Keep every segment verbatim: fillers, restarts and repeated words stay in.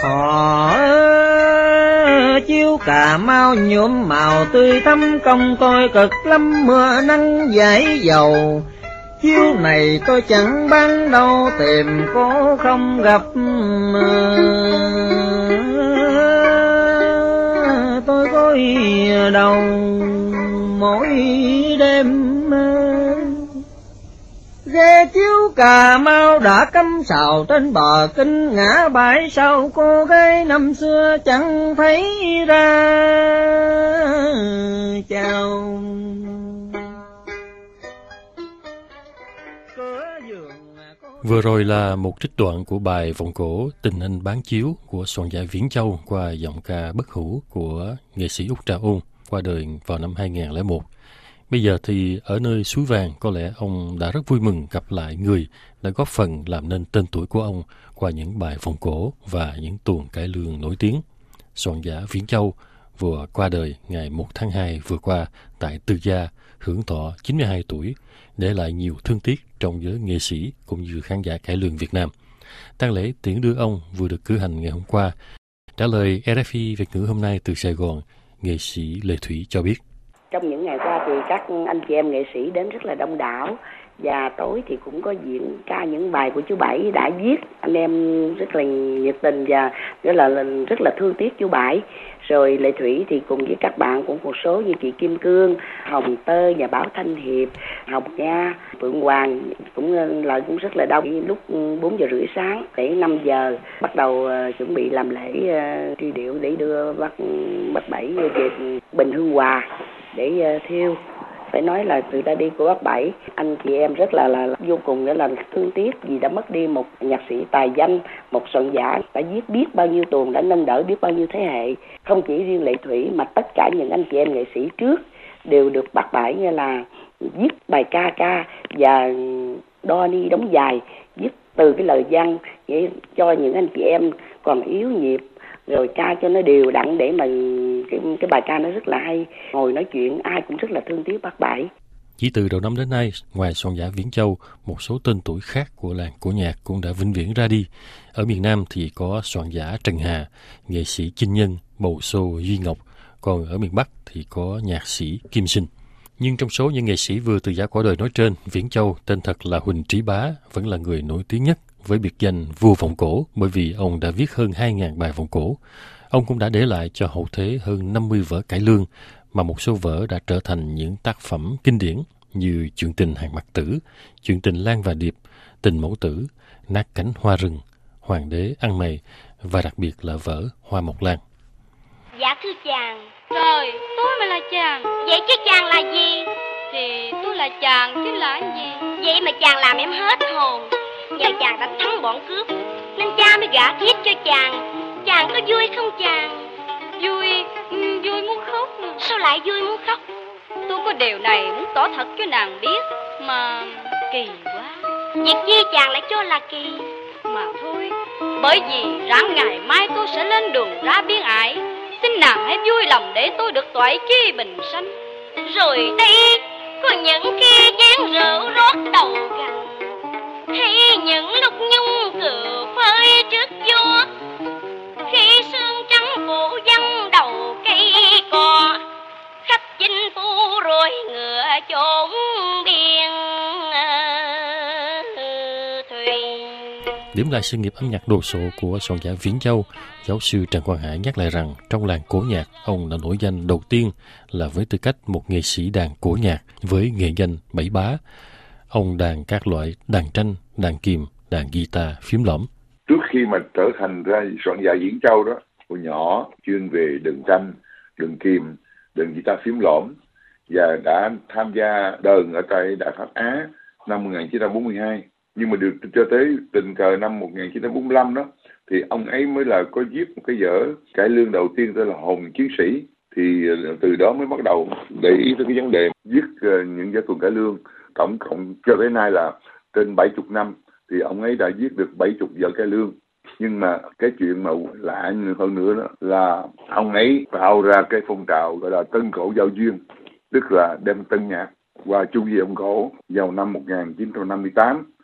Họ chiếu Cà Mau nhuộm màu tươi thắm, công tôi cực lắm mưa nắng dãi dầu. Chiếu này tôi chẳng bán đâu, tìm cô không gặp. Tôi có đầu mỗi đêm. Ghe chiếu Cà Mau đã cắm sào trên bờ kinh, ngã bãi sau cô gái năm xưa chẳng thấy ra. Chào. Vừa rồi là một trích đoạn của bài vọng cổ Tình Anh Bán Chiếu của soạn giả Viễn Châu qua giọng ca bất hủ của nghệ sĩ Úc Trà Ôn qua đời vào năm hai nghìn lẻ một. Bây giờ thì ở nơi suối vàng, có lẽ ông đã rất vui mừng gặp lại người đã góp phần làm nên tên tuổi của ông qua những bài vọng cổ và những tuồng cải lương nổi tiếng. Soạn giả Viễn Châu vừa qua đời ngày một tháng hai vừa qua tại Từ Gia, hưởng thọ chín mươi hai tuổi, để lại nhiều thương tiếc trong giới nghệ sĩ cũng như khán giả cải lương Việt Nam. Tang lễ tiễn đưa ông vừa được cử hành ngày hôm qua. Trả lời rờ ép i Việt ngữ hôm nay từ Sài Gòn, nghệ sĩ Lê Thủy cho biết. Trong những ngày qua thì các anh chị em nghệ sĩ đến rất là đông đảo, và tối thì cũng có diễn ca những bài của chú Bảy đã viết. Anh em rất là nhiệt tình và rất là rất là thương tiếc chú Bảy. Rồi Lệ Thủy thì cùng với các bạn cũng một số như chị Kim Cương, Hồng Tơ, nhà báo Thanh Hiệp, Hồng Nga, Phượng Hoàng cũng lại cũng rất là đông. Lúc bốn giờ rưỡi sáng để năm giờ bắt đầu uh, chuẩn bị làm lễ uh, truy điệu để đưa bác bác Bảy về Bình Hương Hòa để uh, thiêu. Phải nói là sự ra đi của bác Bảy, anh chị em rất là là vô cùng nghĩa là thương tiếc vì đã mất đi một nhạc sĩ tài danh, một soạn giả đã viết biết bao nhiêu tuồng, đã nâng đỡ biết bao nhiêu thế hệ. Không chỉ riêng Lệ Thủy mà tất cả những anh chị em nghệ sĩ trước đều được bác Bảy như là viết bài ca ca và đo ni đóng dài, viết từ cái lời văn để cho những anh chị em còn yếu nhịp, rồi ca cho nó đều đặn để mà cái, cái bài ca nó rất là hay. Ngồi nói chuyện ai cũng rất là thương tiếc bác Bảy. Chỉ từ đầu năm đến nay, ngoài soạn giả Viễn Châu, một số tên tuổi khác của làng cổ nhạc cũng đã vĩnh viễn ra đi. Ở miền Nam thì có soạn giả Trần Hà, nghệ sĩ Chinh Nhân, bầu sô Duy Ngọc, còn ở miền Bắc thì có nhạc sĩ Kim Sinh. Nhưng trong số những nghệ sĩ vừa từ giã quả đời nói trên, Viễn Châu tên thật là Huỳnh Trí Bá vẫn là người nổi tiếng nhất với biệt danh vua vọng cổ, bởi vì ông đã viết hơn hai nghìn bài vọng cổ. Ông cũng đã để lại cho hậu thế hơn năm mươi vở cải lương, mà một số vở đã trở thành những tác phẩm kinh điển như Chuyện tình Hàng Mặc Tử, Chuyện tình Lan và Điệp, Tình Mẫu Tử, Nát Cánh Hoa Rừng, Hoàng đế Ăn Mày và đặc biệt là vở Hoa Mộc Lan. Dạ thưa chàng. Trời, tôi mà là chàng. Vậy chứ chàng là gì? Thì tôi là chàng chứ là gì? Vậy mà chàng làm em hết hồn. Nhờ chàng đánh thắng bọn cướp nên cha mới gả thiếp cho chàng. Chàng có vui không chàng? Vui, vui muốn khóc. Sao lại vui muốn khóc? Tôi có điều này muốn tỏ thật cho nàng biết, mà kỳ quá. Việc chi chàng lại cho là kỳ? Mà thôi, bởi vì ráng ngày mai tôi sẽ lên đường ra biên ải. Xin nàng hãy vui lòng để tôi được toại chi bình sanh. Rồi đây có những khi chén rượu rót đầu gành, hay những lúc nhung cự phơi trước vua, khi sương trắng phủ văng đầu cây cò, khách chinh phu rồi ngựa trốn biên thuyền. Điểm lại sự nghiệp âm nhạc đồ sộ của soạn giả Viễn Châu, giáo sư Trần Quang Hải nhắc lại rằng trong làng cổ nhạc, ông đã nổi danh đầu tiên là với tư cách một nghệ sĩ đàn cổ nhạc với nghệ danh Bảy Bá. Ông đàn các loại đàn tranh, đàn kìm, đàn guitar, phím lõm. Trước khi mà trở thành ra soạn giả Viễn Châu đó, hồi nhỏ chuyên về đàn tranh, đàn kìm, đàn guitar, phím lõm, và đã tham gia đờn ở tại Đại Pháp Á năm một nghìn chín trăm bốn mươi hai. Nhưng mà được cho tới tình cờ năm một nghìn chín trăm bốn mươi lăm đó, thì ông ấy mới là có viết một cái vở cải lương đầu tiên tên là Hồn Chiến Sĩ. Thì từ đó mới bắt đầu để ý tới cái vấn đề viết những vở tuồng cải lương. Tổng cộng cho tới nay là trên bảy mươi năm thì ông ấy đã viết được bảy mươi vở cải lương. Nhưng mà cái chuyện mà lạ hơn nữa đó là ông ấy tạo ra cái phong trào gọi là tân cổ giao duyên, tức là đem tân nhạc qua chu vi âm cổ vào năm một nghìn chín trăm năm mươi tám.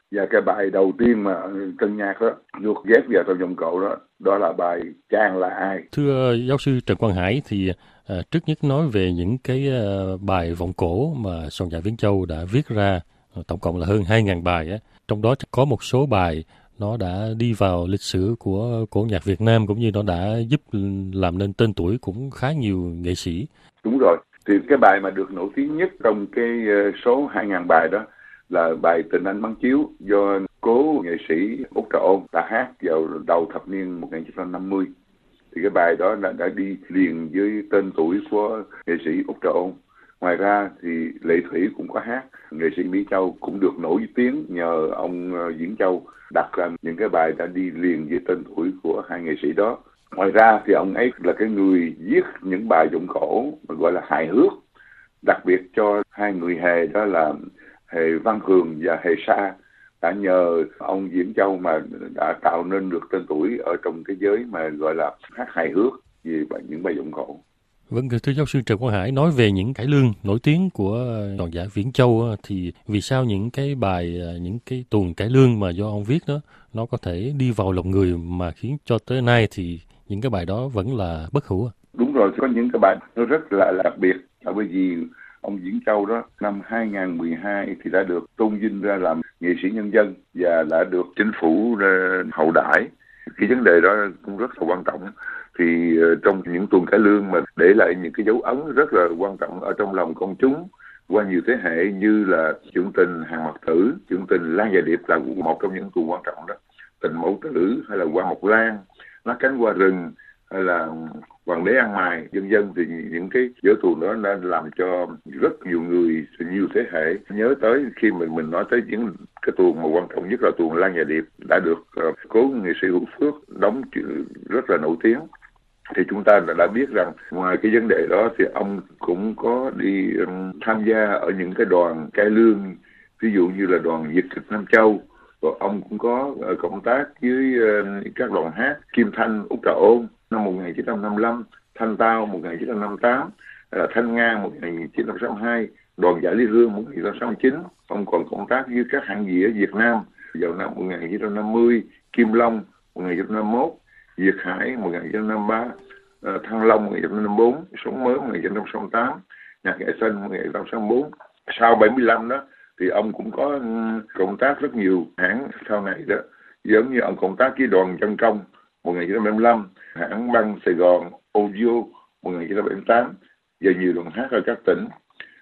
Và cái bài đầu tiên mà tân nhạc đó được ghép vào trong giọng cổ đó, đó là bài Chàng Là Ai. Thưa giáo sư Trần Quang Hải, thì à, trước nhất nói về những cái à, bài vọng cổ mà Soạn Giả Viễn Châu đã viết ra, tổng cộng là hơn hai nghìn bài á. Trong đó có một số bài nó đã đi vào lịch sử của cổ nhạc Việt Nam, cũng như nó đã giúp làm nên tên tuổi cũng khá nhiều nghệ sĩ. Đúng rồi, thì cái bài mà được nổi tiếng nhất trong cái số hai nghìn bài đó là bài Tình Anh Bắn Chiếu do cố nghệ sĩ Út Trà Ôn đã hát vào đầu thập niên một nghìn chín trăm năm mươi. Thì cái bài đó đã, đã đi liền với tên tuổi của nghệ sĩ Út Trà Ôn. Ngoài ra thì Lệ Thủy cũng có hát, nghệ sĩ Mỹ Châu cũng được nổi tiếng nhờ ông Viễn Châu đặt ra những cái bài đã đi liền với tên tuổi của hai nghệ sĩ đó. Ngoài ra thì ông ấy là cái người viết những bài vọng cổ mà gọi là hài hước, đặc biệt cho hai người hề, đó là hề Văn Hường và hề Sa. Đã nhờ ông Viễn Châu mà đã tạo nên được tên tuổi ở trong cái giới mà gọi là hát hài hước về những bài vọng cổ. Vâng, thưa giáo sư Trần Quang Hải, nói về những cải lương nổi tiếng của Soạn Giả Viễn Châu thì vì sao những cái bài, những cái tuồng cải lương mà do ông viết đó nó có thể đi vào lòng người mà khiến cho tới nay thì những cái bài đó vẫn là bất hủ? Đúng rồi, có những cái bài nó rất là, là đặc biệt, là bởi vì ông Viễn Châu đó năm hai nghìn không trăm mười hai thì đã được tôn vinh ra làm nghệ sĩ nhân dân và đã được chính phủ hậu đãi. Cái vấn đề đó cũng rất là quan trọng. Thì trong những tuồng cải lương mà để lại những cái dấu ấn rất là quan trọng ở trong lòng công chúng qua nhiều thế hệ, như là Chuyện Tình Hàng Mặt Tử, Chuyện Tình Lan và Điệp là một trong những tuồng quan trọng đó, Tình Mẫu Tử hay là Hoa Mộc Lan, Lá Cánh Hoa Rừng hay là Hoàng Đế Ăn Mày, vân vân. Thì những cái vở tuồng đó đã làm cho rất nhiều người, nhiều thế hệ nhớ tới khi mình mình nói tới những cái tuồng mà quan trọng nhất là tuồng Lan và Điệp đã được uh, cố nghệ sĩ Hữu Phước đóng rất là nổi tiếng. Thì chúng ta đã, đã biết rằng ngoài cái vấn đề đó thì ông cũng có đi um, tham gia ở những cái đoàn cải lương, ví dụ như là đoàn Việt kịch Nam Châu. Rồi ông cũng có uh, cộng tác với uh, các đoàn hát Kim Thanh, Út Trà Ôn năm một nghìn chín trăm năm mươi lăm, Thanh Tao một nghìn chín trăm năm mươi tám, uh, Thanh Nga một nghìn chín trăm sáu mươi hai, đoàn Giải Ly Hương một nghìn chín trăm sáu mươi chín. Ông còn cộng tác với các hãng dĩa Việt Nam vào năm một nghìn chín trăm năm mươi, Kim Long một nghìn chín trăm năm mươi mốt, Việt Hải một nghìn chín trăm năm mươi ba, uh, Thăng Long một nghìn chín trăm năm mươi bốn, Sống Mới một nghìn chín trăm sáu mươi tám, Nhạc Nghệ Xanh một nghìn chín trăm sáu mươi bốn. Sau bảy mươi lăm đó thì ông cũng có um, cộng tác rất nhiều hãng sau này đó, giống như ông cộng tác với đoàn Chân Công một nghìn chín trăm bảy mươi lăm, hãng băng Sài Gòn Audio một nghìn chín trăm bảy mươi tám và nhiều đoàn hát ở các tỉnh.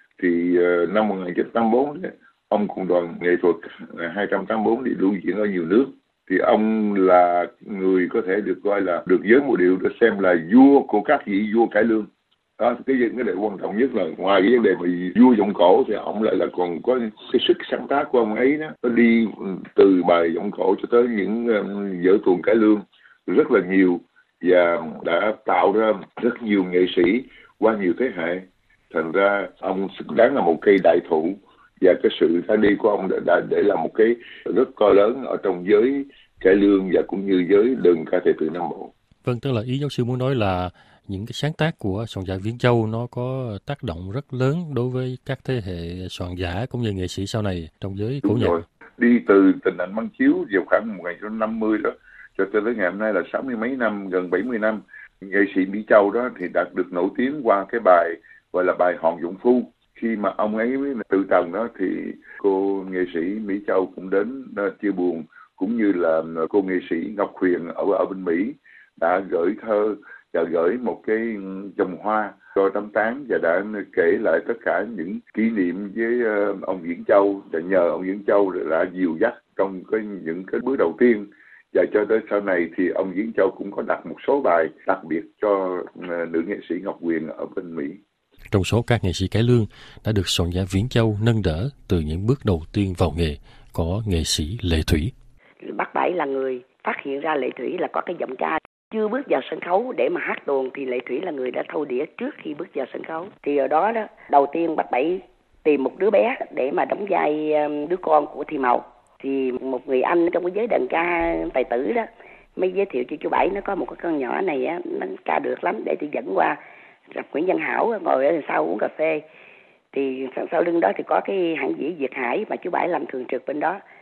Thì uh, năm một nghìn chín trăm tám mươi tư ông cùng đoàn nghệ thuật hai trăm tám mươi tư đi lưu diễn ở nhiều nước. Thì ông là người có thể được coi là được giới mộ điệu được xem là vua của các vị vua cải lương. Đó, cái vấn đề quan trọng nhất là ngoài cái vấn đề mà vua vọng cổ thì ông lại là còn có cái sức sáng tác của ông ấy đó, nó đi từ bài vọng cổ cho tới những um, vở tuồng cải lương rất là nhiều và đã tạo ra rất nhiều nghệ sĩ qua nhiều thế hệ. Thành ra ông xứng đáng là một cây đại thụ, và cái sự ra đi của ông đã, đã để là một cái rất to lớn ở trong giới cải lương và cũng như giới đơn ca tài tử Nam Bộ. Vâng, tức là ý giáo sư muốn nói là những cái sáng tác của Soạn Giả Viễn Châu nó có tác động rất lớn đối với các thế hệ soạn giả cũng như nghệ sĩ sau này trong giới cổ nhạc. Rồi. Đi từ Tình Anh Bắn Chiếu vào khoảng một nghìn chín trăm năm mươi đó cho tới ngày hôm nay là sáu mươi mấy năm, gần bảy mươi năm. Nghệ sĩ Mỹ Châu đó thì đã được nổi tiếng qua cái bài gọi là bài Hòn Dũng Phu. Khi mà ông ấy tự trần đó thì cô nghệ sĩ Mỹ Châu cũng đến chia buồn, cũng như là cô nghệ sĩ Ngọc Huyền ở ở bên Mỹ đã gửi thơ và gửi một cái vòng hoa cho Tấm Tán và đã kể lại tất cả những kỷ niệm với ông Viễn Châu, và nhờ ông Viễn Châu đã dìu dắt trong cái những cái bước đầu tiên. Và cho tới sau này thì ông Viễn Châu cũng có đặt một số bài đặc biệt cho nữ nghệ sĩ Ngọc Huyền ở bên Mỹ. Trong số các nghệ sĩ cải lương đã được Soạn Giả Viễn Châu nâng đỡ từ những bước đầu tiên vào nghề có nghệ sĩ Lệ Thủy. Bác Bảy là người phát hiện ra Lệ Thủy là có cái giọng ca. Chưa bước vào sân khấu để mà hát tuồng thì Lệ Thủy là người đã thâu đĩa trước khi bước vào sân khấu. Thì ở đó đó, đầu tiên bác Bảy tìm một đứa bé để mà đóng vai đứa con của Thị Mậu. Thì một người anh trong cái giới đàn ca tài tử đó mới giới thiệu cho chú Bảy, nó có một cái con nhỏ này á, nó ca được lắm, để tôi dẫn qua gặp Nguyễn Văn Hảo ngồi ở sau uống cà phê. Thì sau lưng đó thì có cái hãng dĩ Việt Hải mà chú Bảy làm thường trực bên đó.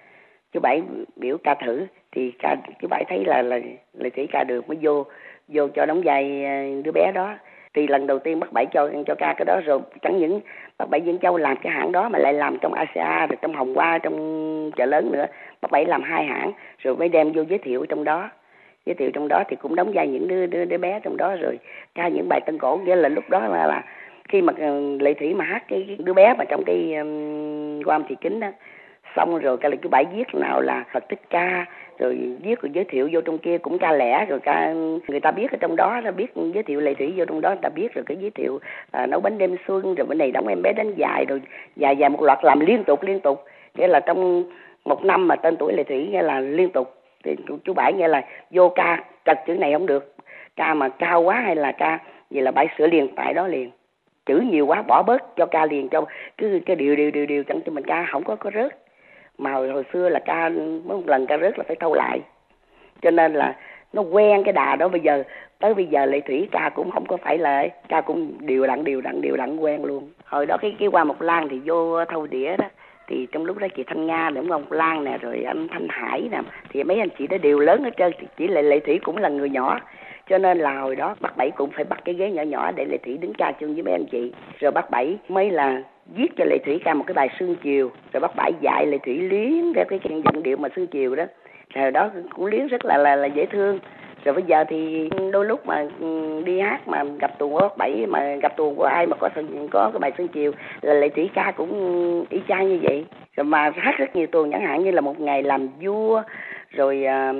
chú Bảy biểu ca thử thì ca chú Bảy thấy là là Lệ Thủy ca được mới vô vô cho đóng vai đứa bé đó. Thì lần đầu tiên bác Bảy cho cho ca cái đó rồi, chẳng những bác Bảy Vĩnh Châu làm cái hãng đó mà lại làm trong a xê a, rồi trong Hồng Hoa, trong chợ lớn nữa. Bác Bảy làm hai hãng rồi mới đem vô giới thiệu trong đó. Giới thiệu trong đó thì cũng đóng vai những đứa đứa, đứa bé trong đó, rồi ca những bài tân cổ. Nghĩa là lúc đó là, là khi mà Lệ Thủy mà hát cái đứa bé mà trong cái um, Quan Thị Kính đó, xong rồi ca là chú Bảy viết nào là Phật Thích Ca, rồi viết rồi giới thiệu vô trong kia cũng ca lẻ, rồi ca người ta biết ở trong đó, nó biết giới thiệu Lệ Thủy vô trong đó, người ta biết rồi cái giới thiệu à, nấu bánh đêm xuân, rồi bên này đóng em bé đánh dài, rồi dài dài một loạt làm liên tục liên tục. Nghĩa là trong một năm mà tên tuổi Lệ Thủy nghĩa là liên tục. Thì chú Bảy nghĩa là vô ca trật chữ này không được, ca mà cao quá hay là ca vậy là Bảy sửa liền tại đó liền. Chữ nhiều quá bỏ bớt cho ca liền, cho cứ cái điều điều điều điều chẳng cho mình ca không có có rớt. Mà hồi, hồi xưa là ca mỗi một lần ca rớt là phải thâu lại, cho nên là nó quen cái đà đó. Bây giờ tới bây giờ Lệ Thủy ca cũng không có phải là ca cũng đều đặn đều đặn đều đặn quen luôn. Hồi đó cái cái Hoa Mộc Lan thì vô thâu đĩa đó, thì trong lúc đó chị Thanh Nga nữa, Ngọc Lan nè, rồi anh Thanh Hải nè, thì mấy anh chị đó đều lớn hết trơn, chỉ là Lệ Thủy cũng là người nhỏ. Cho nên là hồi đó bác Bảy cũng phải bắt cái ghế nhỏ nhỏ để Lệ Thủy đứng ca chung với mấy anh chị. Rồi bác Bảy mới là viết cho Lệ Thủy ca một cái bài Sương Chiều, rồi bác Bảy dạy Lệ Thủy liếng theo cái giọng điệu mà Sương Chiều đó. Rồi đó cũng liếng rất là là, là dễ thương. Rồi bây giờ thì đôi lúc mà đi hát mà gặp tuồng của bác Bảy, mà gặp tuồng của ai mà có có cái bài Sương Chiều là Lệ Thủy ca cũng y chang như vậy. Rồi mà hát rất nhiều tuồng, chẳng hạn như là Một Ngày Làm Vua, rồi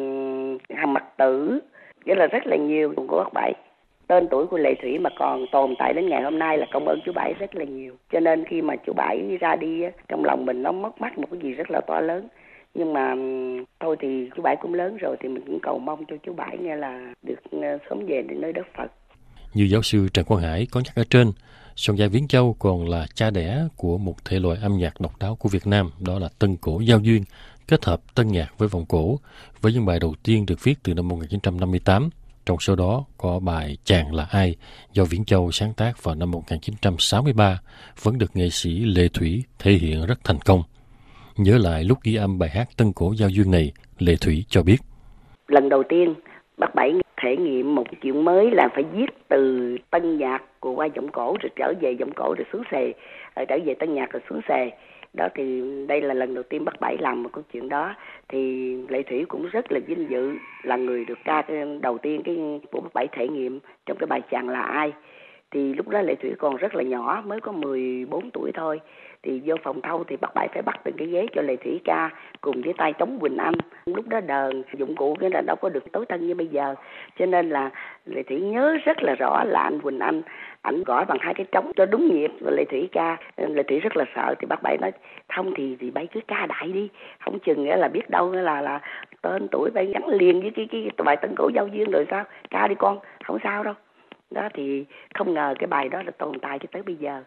uh, Hàm Mặt Tử, nghĩa là rất là nhiều tuồng của bác Bảy. Tên tuổi của Lệ Thủy mà còn tồn tại đến ngày hôm nay là công ơn chú Bảy rất là nhiều. Cho nên khi mà chú Bảy ra đi, trong lòng mình nó mất mát một cái gì rất là to lớn. Nhưng mà thôi thì chú Bảy cũng lớn rồi, thì mình cũng cầu mong cho chú Bảy nghe là được sớm về đến nơi đất Phật. Như giáo sư Trần Quang Hải có nhắc ở trên, Son Gia Viễn Châu còn là cha đẻ của một thể loại âm nhạc độc đáo của Việt Nam, đó là tân cổ giao duyên, kết hợp tân nhạc với vọng cổ, với những bài đầu tiên được viết từ năm một nghìn chín trăm năm mươi tám. Trong số đó có bài Chàng Là Ai do Viễn Châu sáng tác vào năm một nghìn chín trăm sáu mươi ba, vẫn được nghệ sĩ Lệ Thủy thể hiện rất thành công. Nhớ lại lúc ghi âm bài hát tân cổ giao duyên này, Lệ Thủy cho biết: lần đầu tiên bác Bảy thể nghiệm một cái chuyện mới là phải viết từ tân nhạc của qua giọng cổ rồi trở về giọng cổ rồi xuống xề, rồi trở về tân nhạc rồi xuống xề. Đó thì đây là lần đầu tiên bác Bảy làm một câu chuyện đó, thì Lệ Thủy cũng rất là vinh dự là người được ca đầu tiên cái của bác Bảy thể nghiệm trong cái bài Chàng Là Ai. Thì lúc đó Lệ Thủy còn rất là nhỏ, mới có mười bốn tuổi thôi. Thì vô phòng thâu thì bác Bảy phải bắt từng cái ghế cho Lệ Thủy ca cùng với tay trống Quỳnh Anh. Lúc đó đờn dụng cụ cái là đâu có được tối tân như bây giờ, cho nên là Lệ Thủy nhớ rất là rõ là anh Quỳnh Anh ảnh gõ bằng hai cái trống cho đúng nhịp rồi Lệ Thủy ca. Lệ Thủy rất là sợ, thì bác Bảy nói không thì thì Bảy cứ ca đại đi, không chừng nghĩa là biết đâu là là tên tuổi Bảy gắn liền với cái cái bài tân cổ giao duyên rồi sao, ca đi con, không sao đâu. Đó thì không ngờ cái bài đó là tồn tại cho tới bây giờ.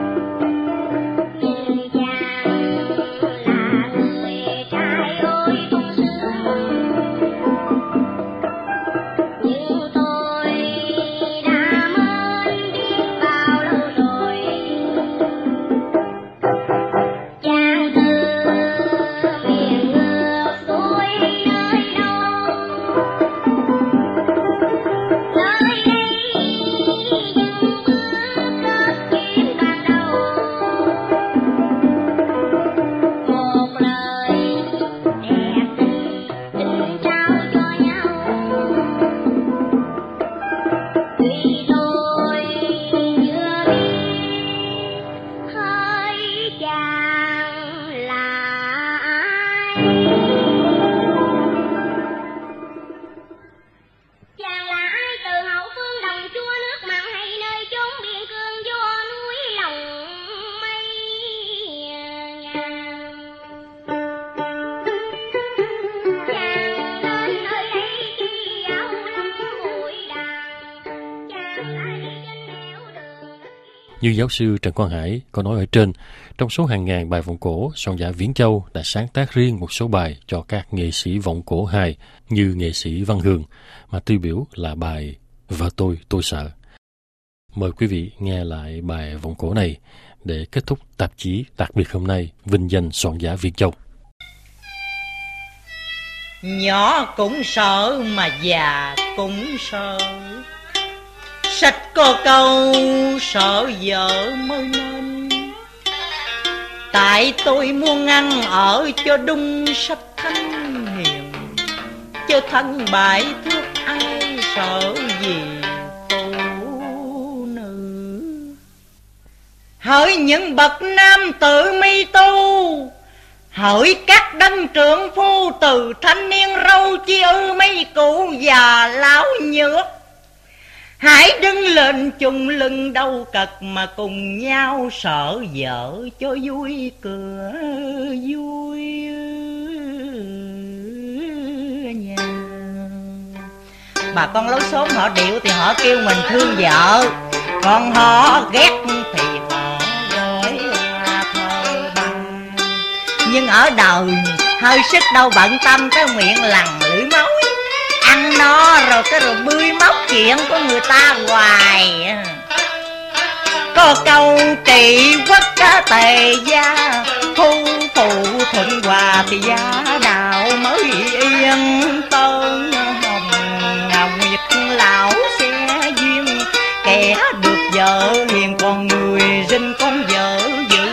Ôi Như giáo sư Trần Quang Hải có nói ở trên, trong số hàng ngàn bài vọng cổ, Soạn giả Viễn Châu đã sáng tác riêng một số bài cho các nghệ sĩ vọng cổ hài như nghệ sĩ Văn Hường, mà tiêu biểu là bài Vợ tôi tôi sợ. Mời quý vị nghe lại bài vọng cổ này để kết thúc tạp chí đặc biệt hôm nay vinh danh soạn giả Viễn Châu. Nhỏ cũng sợ mà già cũng sợ, sách có câu sợ vợ mới nên. Tại tôi muốn ăn ở cho đúng sách thanh hiền, chứ thân bại thước ai sợ gì phụ nữ. Hỡi những bậc nam tự mi tu, hỡi các đấng trưởng phu, từ thanh niên râu chi ư mấy cụ già lão nhược, hãy đứng lên chung lưng đâu cật mà cùng nhau sợ vợ cho vui cửa vui nhà. Bà con lối xóm họ điệu thì họ kêu mình thương vợ, còn họ ghét thì họ gọi là thờ bằng. Nhưng ở đời hơi sức đâu bận tâm tới miệng lằn lưỡi máu, ăn no rồi cái rồi bươi móc chuyện của người ta hoài. Có câu trị quốc tề gia, thu phụ thuận hòa thì gia đạo mới yên. Tên hồng ngào nguyệt lão xe duyên, kẻ được vợ hiền còn người rinh con vợ dữ.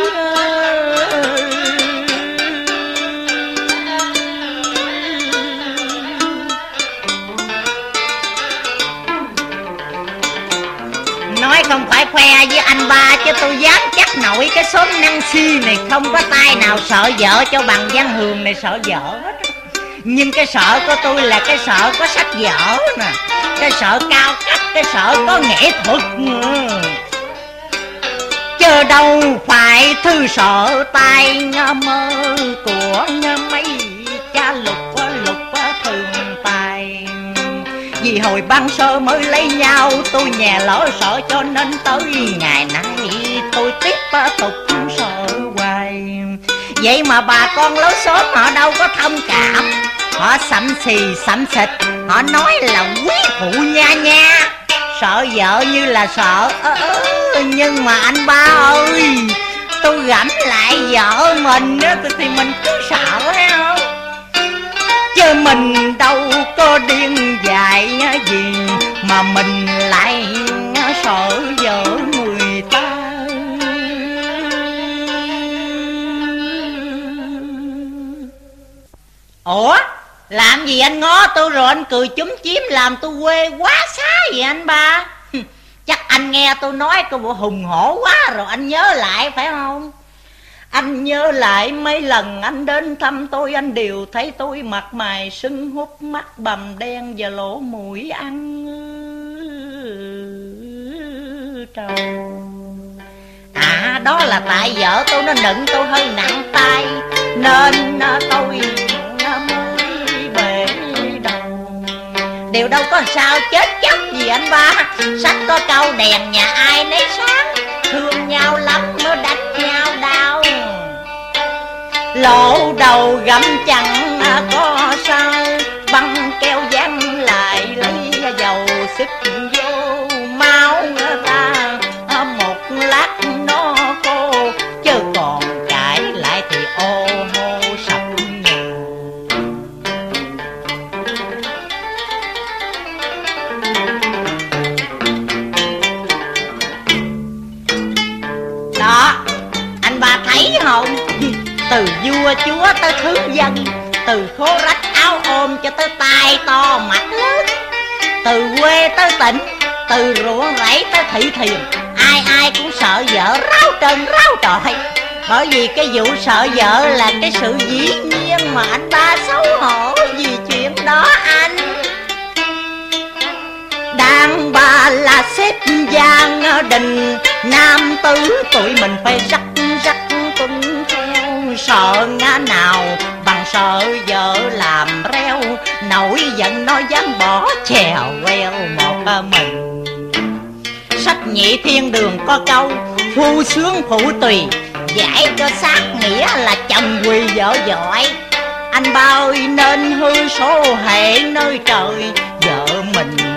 Nói không phải khoe với anh ba, chứ tôi dám chắc nổi cái xóm Năng Si này không có tay nào sợ vợ cho bằng Văn Hường này sợ vợ hết. Nhưng cái sợ của tôi là cái sợ có sách vở nè, cái sợ cao cấp, cái sợ có nghệ thuật, chứ đâu phải thư sợ tay mơ của mấy cha lục lục thường tài. Vì hồi ban sơ mới lấy nhau tôi nhà lỡ sợ, cho nên tới ngày nay tôi tiếp tục sợ hoài. Vậy mà bà con lối xóm họ đâu có thông cảm, họ sậm xì sậm xịt, họ nói là quý phụ nha nha, sợ vợ như là sợ. ờ, Nhưng mà anh ba ơi, tôi gẫm lại vợ mình thì mình cứ sợ thấy không, chứ mình đâu có điên dại gì mà mình lại sợ vợ người ta. Ủa, làm gì anh ngó tôi rồi anh cười chúm chím làm tôi quê quá xá vậy anh ba? Chắc anh nghe tôi nói cái bộ hùng hổ quá rồi anh nhớ lại phải không? Anh nhớ lại mấy lần anh đến thăm tôi, anh đều thấy tôi mặt mày sưng húp, mắt bầm đen và lỗ mũi ăn trầu. À, đó là tại vợ tôi nó nựng tôi hơi nặng tay, nên tôi mới bể đầu. Điều đâu có sao chết chóc gì anh ba. Sách có câu đèn nhà ai nấy sáng, thương nhau lắm mới đánh nhau đau. Lộ đầu gặm chẳng có sao, băng keo dán lại lấy dầu sức vô máu người ta. Một lát nó khô, chứ còn cãi lại thì ô hô sập nhà. Đó, anh ba thấy không? Từ vua chúa tới thương dân, từ khố rách áo ôm cho tới tai to mặt lớn, từ quê tới tỉnh, từ ruộng rẫy tới thị thiền, ai ai cũng sợ vợ ráo trơn ráo trọi. Bởi vì cái vụ sợ vợ là cái sự dĩ nhiên mà anh ba xấu hổ vì chuyện đó anh. Đàn bà là xếp giang đình, nam tử tụi mình phải rắc rắc tuân theo. Sợ ngã nào bằng sợ vợ làm reo, nổi giận nó dám bỏ chèo queo một mình. sách Nhị Thiên Đường có câu phu sướng phụ tùy, giải cho sát nghĩa là chồng quỳ vợ giỏi. Anh bao nên hư số hệ nơi trời, vợ mình